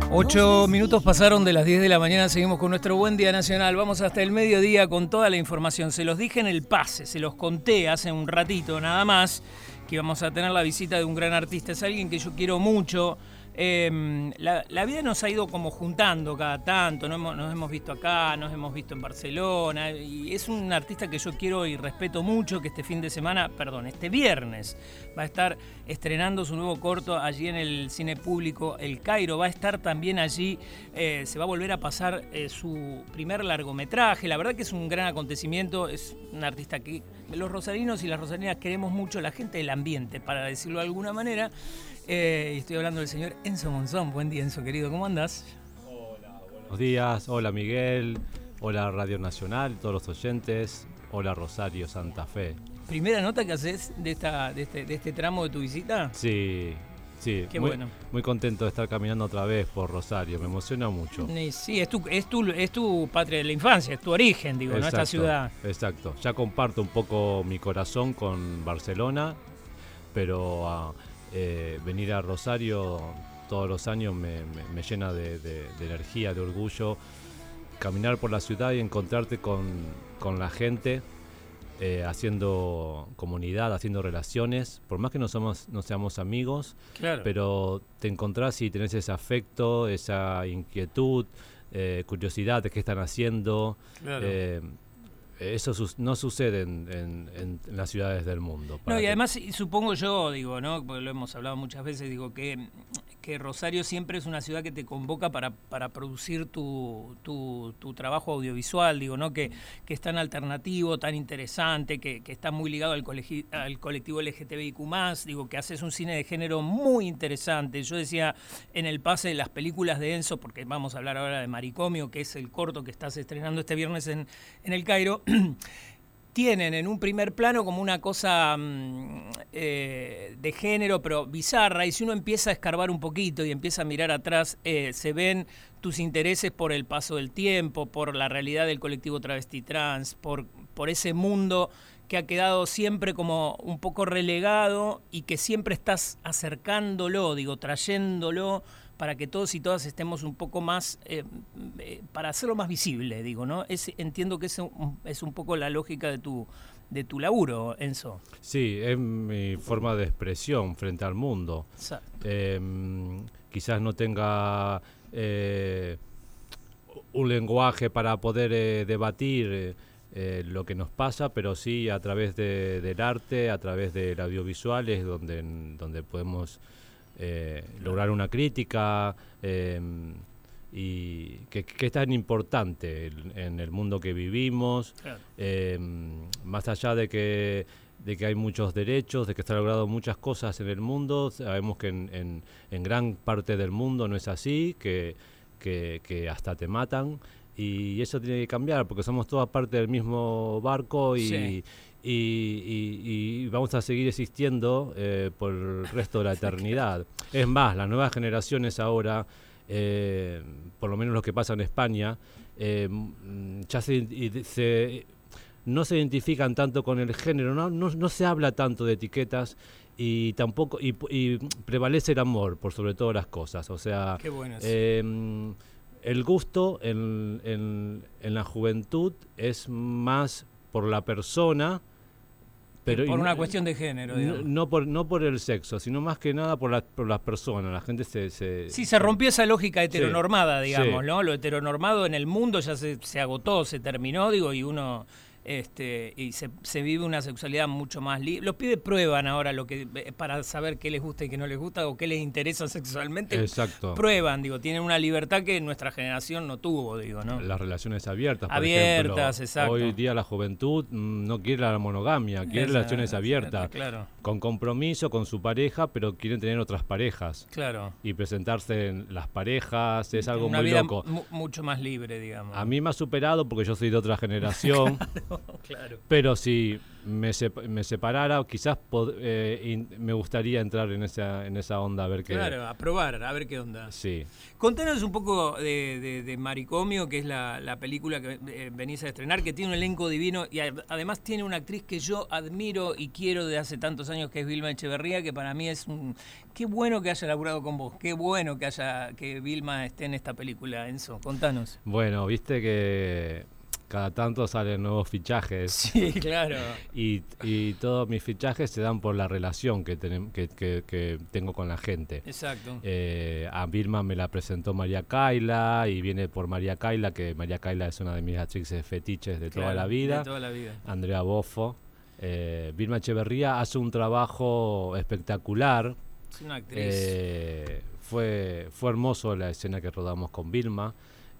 8 minutos pasaron de las 10 de la mañana, seguimos con nuestro Buen Día Nacional. Vamos hasta el mediodía con toda la información. Se los dije en el pase, se los conté hace un ratito nada más, que íbamos a tener la visita de un gran artista. Es alguien que yo quiero mucho. La vida nos ha ido como juntando cada tanto, nos hemos visto acá, nos hemos visto en Barcelona, y es un artista que yo quiero y respeto mucho, que este viernes va a estar estrenando su nuevo corto allí en el Cine Público El Cairo. Va a estar también allí, se va a volver a pasar su primer largometraje. La verdad que es un gran acontecimiento, es un artista que los rosarinos y las rosarinas queremos mucho, la gente del ambiente, para decirlo de alguna manera. Estoy hablando del señor Enzo Monzón. Buen día, Enzo, querido, ¿cómo andás? Hola, buenos días. Hola, Miguel. Hola, Radio Nacional, todos los oyentes. Hola, Rosario, Santa Fe. ¿Primera nota que haces de este tramo de tu visita? Sí. Qué muy, bueno. Muy contento de estar caminando otra vez por Rosario. Me emociona mucho. Sí, es tu patria de la infancia, es tu origen, digo, exacto, ¿no? Esta ciudad. Exacto. Ya comparto un poco mi corazón con Barcelona, pero venir a Rosario todos los años me llena de energía, de orgullo. Caminar por la ciudad y encontrarte con la gente, haciendo comunidad, haciendo relaciones, por más que no seamos amigos, claro. Pero te encontrás y tenés ese afecto, esa inquietud, curiosidad de qué están haciendo. Claro. Eso no sucede en las ciudades del mundo. No, y además supongo yo, digo, ¿no? Porque lo hemos hablado muchas veces, digo que Rosario siempre es una ciudad que te convoca para producir tu trabajo audiovisual, digo, ¿no? Que es tan alternativo, tan interesante, que está muy ligado al colectivo LGTBIQ+, digo, que haces un cine de género muy interesante. Yo decía en el pase de las películas de Enzo, porque vamos a hablar ahora de Maricomio, que es el corto que estás estrenando este viernes en El Cairo, tienen en un primer plano como una cosa de género, pero bizarra, y si uno empieza a escarbar un poquito y empieza a mirar atrás, se ven tus intereses por el paso del tiempo, por la realidad del colectivo travesti trans, por ese mundo que ha quedado siempre como un poco relegado y que siempre estás acercándolo, digo, trayéndolo para que todos y todas estemos un poco más, para hacerlo más visible, digo, ¿no? Entiendo que es un poco la lógica de tu laburo, Enzo. Sí, es mi forma de expresión frente al mundo. Quizás no tenga un lenguaje para poder debatir lo que nos pasa, pero sí a través del arte, a través del audiovisual es donde podemos lograr una crítica y que es tan importante en el mundo que vivimos. Claro. Más allá de que hay muchos derechos, de que está logrado muchas cosas en el mundo, sabemos que en gran parte del mundo no es así, que hasta te matan, y eso tiene que cambiar porque somos todas parte del mismo barco y, sí. Y vamos a seguir existiendo por el resto de la eternidad. Es más, las nuevas generaciones ahora, por lo menos lo que pasa en España, ya no se identifican tanto con el género, no se habla tanto de etiquetas y tampoco y prevalece el amor por sobre todas las cosas. O sea, qué bueno el gusto en la juventud es más por la persona, pero por una cuestión de género, no por el sexo, sino más que nada por las personas. La gente se rompió esa lógica heteronormada, sí, digamos, sí. ¿no? Lo heteronormado en el mundo ya se agotó, se terminó, digo, y uno y se vive una sexualidad mucho más libre. Los pibes prueban ahora para saber qué les gusta y qué no les gusta o qué les interesa sexualmente. Exacto. Prueban, digo, tienen una libertad que nuestra generación no tuvo, digo, ¿no? Las relaciones abiertas, por ejemplo. Exacto. Hoy día la juventud no quiere la monogamia, quiere relaciones abiertas, claro. Con compromiso con su pareja, pero quieren tener otras parejas. Claro. Y presentarse en las parejas, es algo una muy vida loco. Mucho más libre, digamos. A mí me ha superado porque yo soy de otra generación. Claro. Claro. Pero si me separara, quizás me gustaría entrar en esa onda, a ver qué... Claro, a probar, a ver qué onda. Sí. Contanos un poco de Manicomio, que es la película que venís a estrenar, que tiene un elenco divino y además tiene una actriz que yo admiro y quiero de hace tantos años, que es Vilma Echeverría, que para mí es qué bueno que haya laburado con vos, qué bueno que Vilma esté en esta película, Enzo. Contanos. Bueno, viste que cada tanto salen nuevos fichajes. Sí, claro. Y todos mis fichajes se dan por la relación que tengo con la gente. Exacto. A Vilma me la presentó María Kaila, y viene por María Kaila, que María Kaila es una de mis actrices fetiches de toda la vida. De toda la vida. Andrea Boffo. Vilma Echeverría hace un trabajo espectacular. Es una actriz. Fue hermoso la escena que rodamos con Vilma.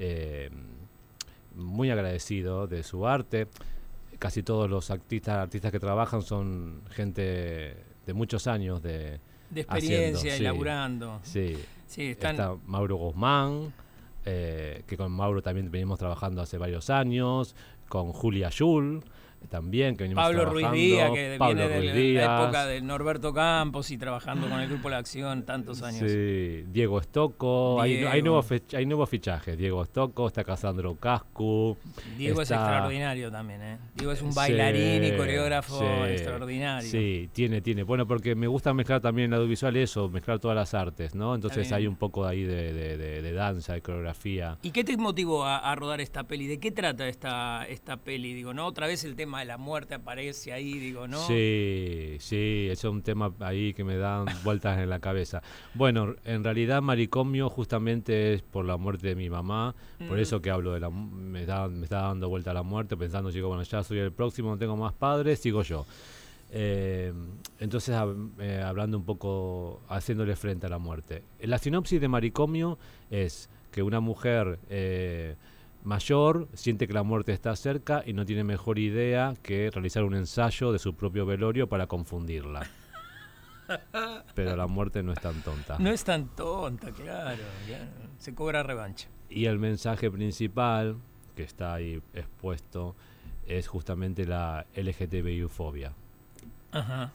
Muy agradecido de su arte. Casi todos los artistas que trabajan son gente de muchos años de experiencia, haciendo, elaborando. Sí. Está Mauro Guzmán, que con Mauro también venimos trabajando hace varios años, con Julia Yul también, que venimos Pablo trabajando. Ruiz Díaz, que Pablo viene Ruiz de Díaz. la época de Norberto Campos y trabajando con el Grupo La Acción tantos años. Sí, Diego Stocco, hay nuevos fichajes. Diego Stocco, está Casandro Cascu. Diego es extraordinario también, ¿eh? Diego es un bailarín y coreógrafo extraordinario. Sí, tiene. Bueno, porque me gusta mezclar también en el audiovisual eso, mezclar todas las artes, ¿no? Entonces hay un poco ahí de danza, de coreografía. ¿Y qué te motivó a rodar esta peli? ¿De qué trata esta peli? Digo, ¿no? Otra vez el tema de la muerte aparece ahí, digo, ¿no? Sí, es un tema ahí que me dan vueltas en la cabeza. Bueno, en realidad Manicomio justamente es por la muerte de mi mamá, por eso que hablo me está dando vuelta a la muerte, pensando, digo, bueno, ya soy el próximo, no tengo más padres, sigo yo. Entonces, hablando un poco, haciéndole frente a la muerte. La sinopsis de Manicomio es que una mujer mayor siente que la muerte está cerca y no tiene mejor idea que realizar un ensayo de su propio velorio para confundirla. Pero la muerte no es tan tonta. No es tan tonta, claro. Se cobra revancha. Y el mensaje principal, que está ahí expuesto, es justamente la LGTBI-fobia. Ajá.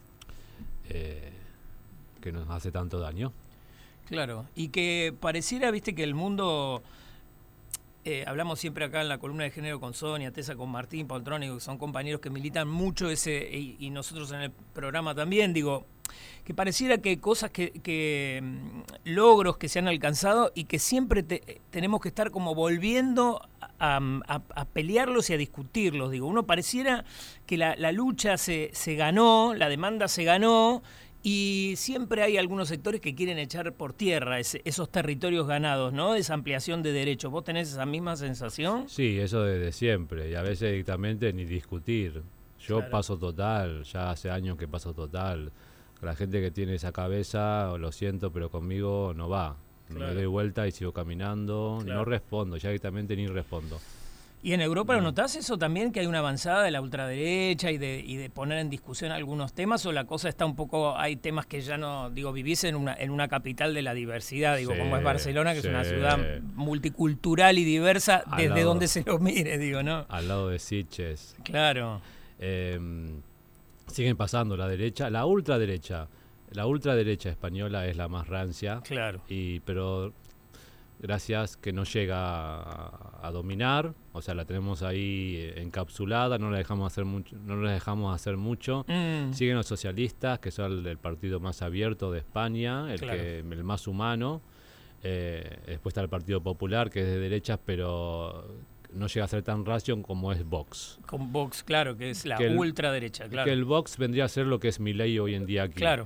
Que nos hace tanto daño. Claro, y que pareciera, viste, que el mundo... hablamos siempre acá en la columna de género con Sonia, Tessa, con Martín Poltrónico, que son compañeros que militan mucho y nosotros en el programa también, digo, que pareciera que cosas que logros que se han alcanzado y que siempre tenemos que estar como volviendo a pelearlos y a discutirlos. Digo, uno pareciera que la lucha se ganó, la demanda se ganó, y siempre hay algunos sectores que quieren echar por tierra esos territorios ganados, ¿no? Esa ampliación de derechos. ¿Vos tenés esa misma sensación? Sí, eso desde siempre, y a veces directamente ni discutir. Yo paso total, ya hace años que paso total. La gente que tiene esa cabeza, lo siento, pero conmigo no va. Claro. Me doy vuelta y sigo caminando, no respondo, ya directamente ni respondo. ¿Y en Europa lo notás eso también, que hay una avanzada de la ultraderecha y de poner en discusión algunos temas, o la cosa está un poco, hay temas que ya no, digo, vivís en una capital de la diversidad, digo, como es Barcelona, que es una ciudad multicultural y diversa desde donde se lo mire, digo, ¿no? Al lado de Sitges. Claro. Siguen pasando la derecha, la ultraderecha española es la más rancia. Claro. Pero gracias que no llega a dominar, o sea, la tenemos ahí encapsulada, no la dejamos hacer mucho. Siguen los socialistas, que son el partido más abierto de España, el más humano. Después está el Partido Popular, que es de derechas, pero no llega a ser tan racio como es Vox. Con Vox, claro, que es la ultraderecha, claro. Que el Vox vendría a ser lo que es Milei hoy en día aquí. Claro.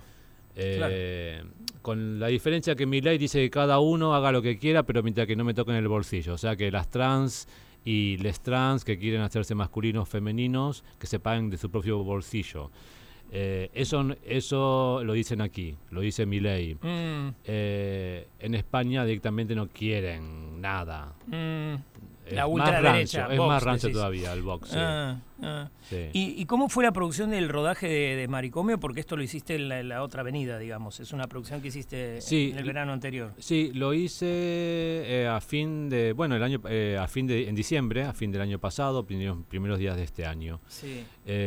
Con la diferencia que Milei dice que cada uno haga lo que quiera, pero mientras que no me toquen el bolsillo. O sea, que las trans y les trans que quieren hacerse masculinos, femeninos, que se paguen de su propio bolsillo. Eso lo dicen aquí, lo dice Milei. En España directamente no quieren nada. es más rancio, es más rancio todavía el box. Sí. ¿Y cómo fue la producción del rodaje de Manicomio? Porque esto lo hiciste en la otra avenida, digamos. Es una producción que hiciste en el verano anterior. Sí, lo hice en diciembre, a fin del año pasado, primeros días de este año. Sí.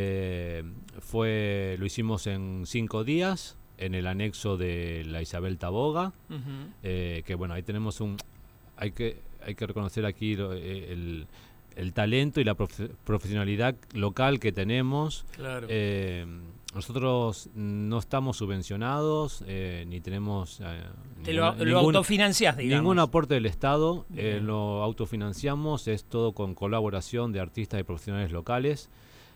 Lo hicimos en 5 días en el anexo de la Isabel Taboga, que bueno, ahí tenemos hay que reconocer aquí el talento y la profesionalidad local que tenemos. Claro. Nosotros no estamos subvencionados, ni tenemos lo autofinanciás, digamos. Ningún aporte del Estado, lo autofinanciamos, es todo con colaboración de artistas y profesionales locales.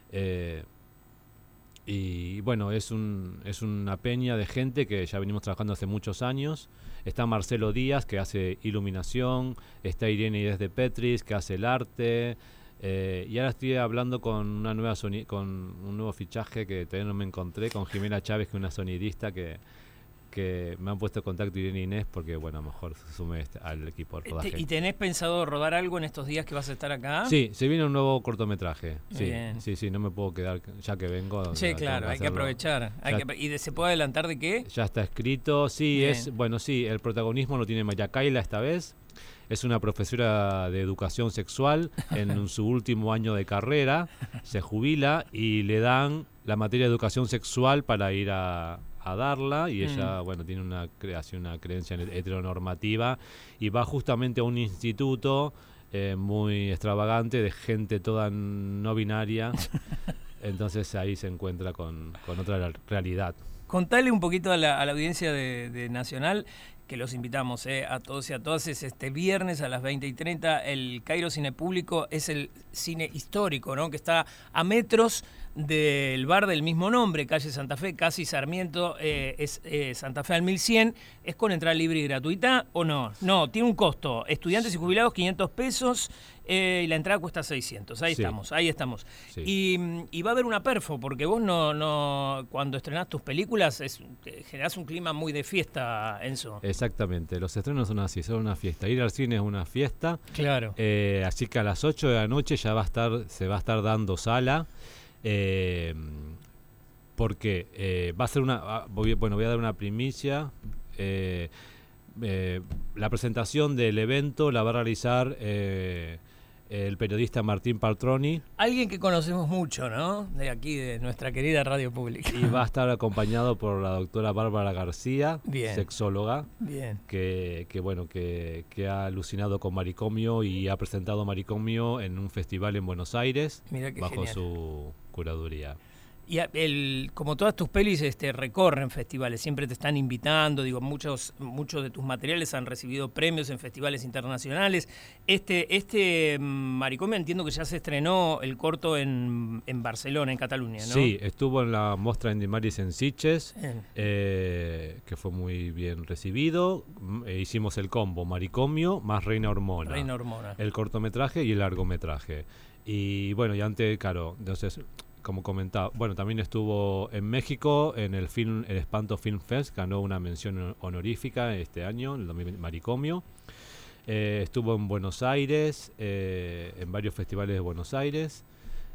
Y bueno, es una peña de gente que ya venimos trabajando hace muchos años. Está Marcelo Díaz, que hace iluminación, está Irene Díaz de Petris, que hace el arte, y ahora estoy hablando con con un nuevo fichaje que todavía no me encontré, con Jimena Chávez, que es una sonidista que me han puesto en contacto Irene Inés, porque bueno, a lo mejor se sume al equipo de rodaje. ¿Y tenés pensado rodar algo en estos días que vas a estar acá? Sí, se viene un nuevo cortometraje. Sí, no me puedo quedar, ya que vengo. Sí, claro, hay que aprovechar. ¿Y se puede adelantar de qué? Ya está escrito, el protagonismo lo tiene María Kaila esta vez. Es una profesora de educación sexual en su último año de carrera, se jubila y le dan la materia de educación sexual para ir a darla, y ella, bueno, tiene una creencia heteronormativa y va justamente a un instituto muy extravagante de gente toda no binaria. Entonces ahí se encuentra con otra realidad. Contale un poquito a la audiencia de Nacional, que los invitamos a todos y a todas. Es este viernes a las 20:30. El Cairo Cine Público es el cine histórico, ¿no? Que está a metros del bar del mismo nombre, calle Santa Fe, casi Sarmiento, es Santa Fe al 1100. ¿Es con entrada libre y gratuita o no? No, tiene un costo. Estudiantes y jubilados, 500 pesos. Y la entrada cuesta 600. Ahí estamos. Sí. Y va a haber una perfo, porque vos no cuando estrenás tus películas generás un clima muy de fiesta, Enzo. Exactamente, los estrenos son así, son una fiesta. Ir al cine es una fiesta. Claro. Así que a las 8 de la noche ya se va a estar dando sala. Porque va a ser voy a dar una primicia. La presentación del evento la va a realizar el periodista Martín Paltroni. Alguien que conocemos mucho, ¿no? De aquí, de nuestra querida radio pública. Y va a estar acompañado por la doctora Bárbara García, sexóloga, que ha alucinado con Manicomio y ha presentado Manicomio en un festival en Buenos Aires, bajo genial. Su curaduría. Y como todas tus pelis recorren festivales, siempre te están invitando, digo, muchos de tus materiales han recibido premios en festivales internacionales. Manicomio, entiendo que ya se estrenó el corto en Barcelona, en Cataluña, ¿no? Sí, estuvo en la Mostra Indimaris en Sitges, que fue muy bien recibido. Hicimos el combo Manicomio más Reina Hormona. El cortometraje y el largometraje. Y bueno, y antes, claro, entonces, como comentaba, bueno, también estuvo en México en el Espanto Film Fest, ganó una mención honorífica este año, en Manicomio. Estuvo en Buenos Aires, en varios festivales de Buenos Aires.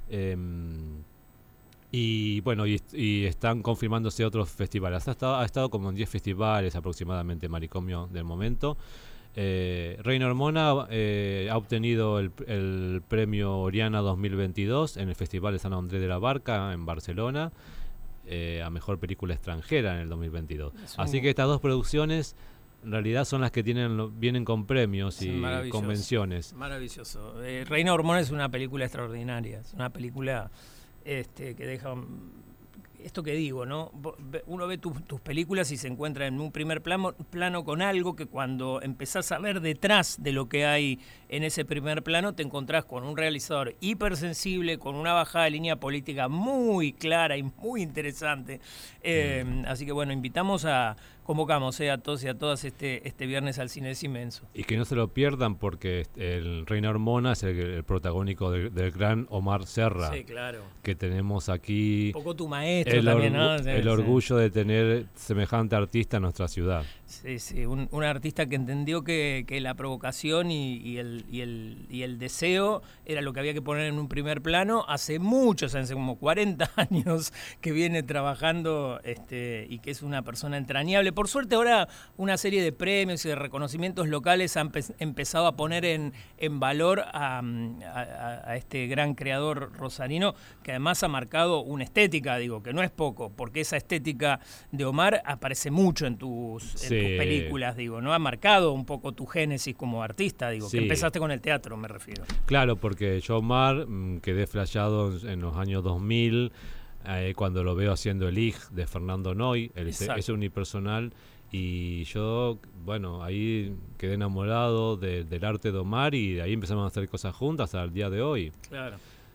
Y bueno, y están confirmándose otros festivales. Ha estado como en 10 festivales aproximadamente Manicomio del momento. Reina Hormona ha obtenido el premio Oriana 2022 en el Festival de San Andrés de la Barca en Barcelona, a mejor película extranjera en el 2022. Así que estas dos producciones en realidad son las que vienen con premios y convenciones. Maravilloso. Reina Hormona es una película extraordinaria, es una película que deja esto que digo, ¿no? Uno ve tus películas y se encuentra en un primer plano con algo que cuando empezás a ver detrás de lo que hay en ese primer plano te encontrás con un realizador hipersensible, con una bajada de línea política muy clara y muy interesante. Así que bueno, invitamos a convocamos a todos y a todas este viernes al Cine Enso. Y que no se lo pierdan porque el Reina Hormona es el protagónico del gran Omar Serra. Sí, claro. Que tenemos aquí... Un poco tu maestro también, ¿no? El orgullo de tener semejante artista en nuestra ciudad. Sí, un artista que entendió que la provocación y el deseo era lo que había que poner en un primer plano hace muchos años, como 40 años que viene trabajando y que es una persona entrañable. Por suerte ahora una serie de premios y de reconocimientos locales han empezado a poner en valor a este gran creador rosarino, que además ha marcado una estética, digo, que no es poco, porque esa estética de Omar aparece mucho en tus películas, digo, ¿no? Ha marcado un poco tu génesis como artista, digo, que empezaste con el teatro, me refiero. Claro, porque yo Omar quedé flashado en los años 2000, cuando lo veo haciendo El Ig de Fernando Noy, ese unipersonal, y yo, bueno, ahí quedé enamorado del arte de Omar y de ahí empezamos a hacer cosas juntas hasta el día de hoy. Claro.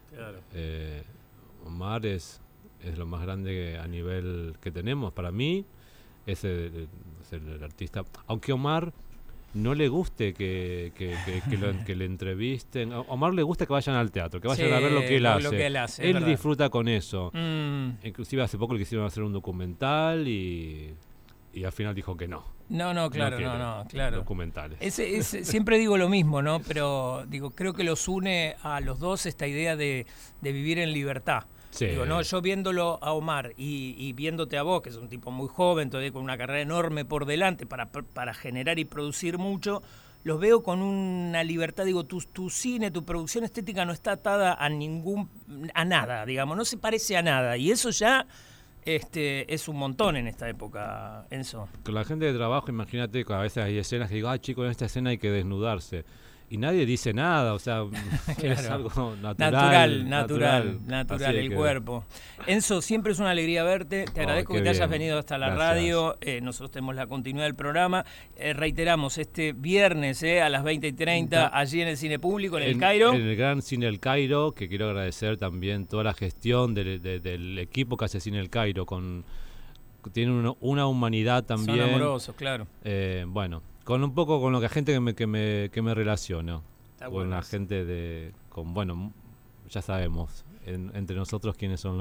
Omar es lo más grande a nivel que tenemos. Para mí es el artista, aunque Omar no le guste que le entrevisten. A Omar le gusta que vayan al teatro, que vayan a ver lo que él hace. Él disfruta con eso. Inclusive hace poco le quisieron hacer un documental y al final dijo que no. Claro. Documentales. Siempre digo lo mismo, ¿no? Pero digo, creo que los une a los dos esta idea de vivir en libertad. Sí. Digo, ¿no? Yo viéndolo a Omar y viéndote a vos, que es un tipo muy joven, todavía con una carrera enorme por delante para generar y producir mucho, los veo con una libertad. Digo, tu cine, tu producción estética no está atada a nada, digamos, no se parece a nada. Y eso ya es un montón en esta época, Enzo. Con la gente de trabajo, imagínate, a veces hay escenas que digo, chicos, en esta escena hay que desnudarse. Y nadie dice nada, o sea, claro. Es algo natural el cuerpo. Enzo, siempre es una alegría verte, te agradezco que te hayas venido hasta la radio, nosotros tenemos la continuidad del programa, reiteramos, este viernes a las 20:30, allí en el Cine Público, en el Cairo. En el Gran Cine El Cairo, que quiero agradecer también toda la gestión del equipo que hace Cine El Cairo, tiene una humanidad también. Son amorosos, claro. Bueno, con un poco con lo que gente que me relaciono. Está con bueno. La gente ya sabemos entre nosotros quiénes son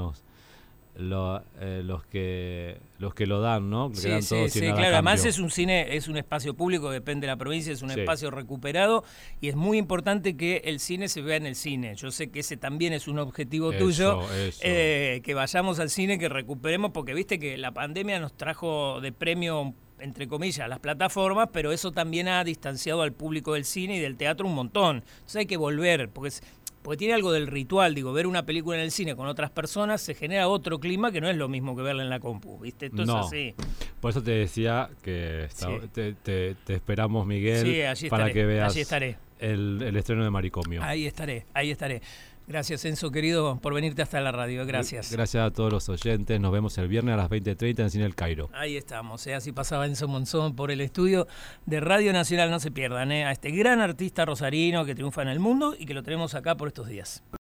los que lo dan, ¿no? Sí, claro. Además es un espacio público, depende de la provincia, es un espacio recuperado y es muy importante que el cine se vea en el cine. Yo sé que ese también es un objetivo tuyo, que vayamos al cine, que recuperemos, porque viste que la pandemia nos trajo de premio, entre comillas, las plataformas, pero eso también ha distanciado al público del cine y del teatro un montón. Entonces hay que volver, porque tiene algo del ritual, digo, ver una película en el cine con otras personas se genera otro clima que no es lo mismo que verla en la compu, ¿viste? Esto es así. Por eso te decía que te esperamos, Miguel, para que veas el estreno de Maricomio. Ahí estaré. Gracias, Enzo, querido, por venirte hasta la radio. Gracias. Gracias a todos los oyentes. Nos vemos el viernes a las 20:30 en Cine El Cairo. Ahí estamos. Así pasaba Enzo Monzón por el estudio de Radio Nacional. No se pierdan a este gran artista rosarino que triunfa en el mundo y que lo tenemos acá por estos días.